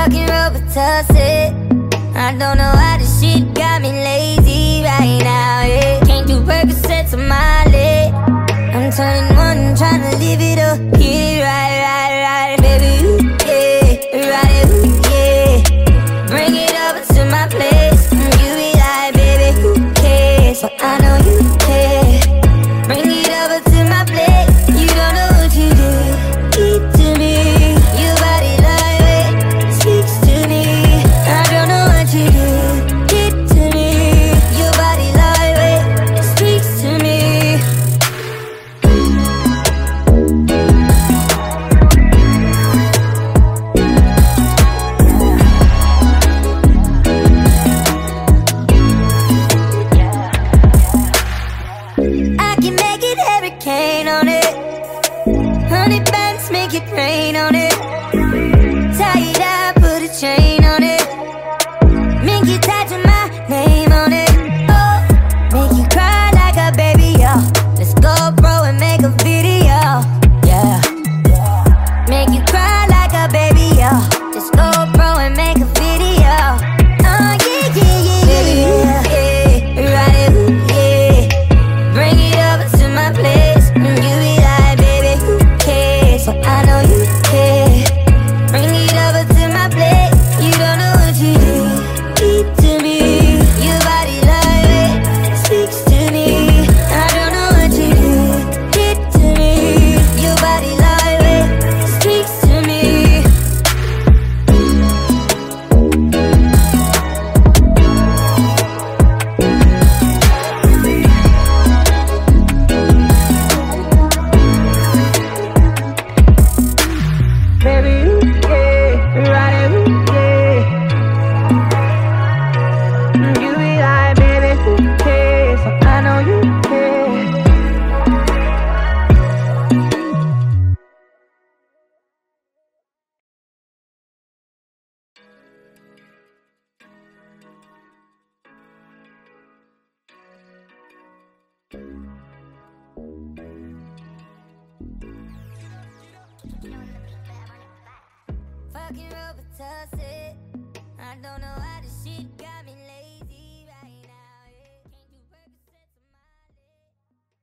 Fucking Robitussin. I don't know why this shit got me lazy right now, yeah. Can't do Percocets on my leg. I'm turning one, trying to live it up. Get it right, baby, ooh, yeah. Right, ooh, yeah. Bring it over to my place. You be like, baby, who cares? But I know you care. Bring it over to my place. You don't know what you do. Keep to me. Your body lightweight speaks to me. I don't know what you do. Get to me. Your body lightweight speaks to me. I can make it hurricane on it. 100 bands make it rain on it. Tie it up, put a chain on it. Make you tattoo my name on it. Oh, make you cry like a baby, yo. Let's go, bro, and make a video, yeah. Make you cry like a baby, yo. Let's go, bro, and make a video. Oh, yeah, yeah, yeah, yeah, yeah. Right, ooh, yeah. Bring it over to my place. You be like, baby, who cares? But I know you care. Bring it over to my place. You don't know what you do. Keep to me. Your body lightweight speaks to me. I don't know what you do. Get to me. Your body lightweight speaks to me. Baby, ooh, yeah, right, ooh, yeah. You be like, baby, who cares? I know you care. Fucking Robitussin. I don't know why this shit got me lazy.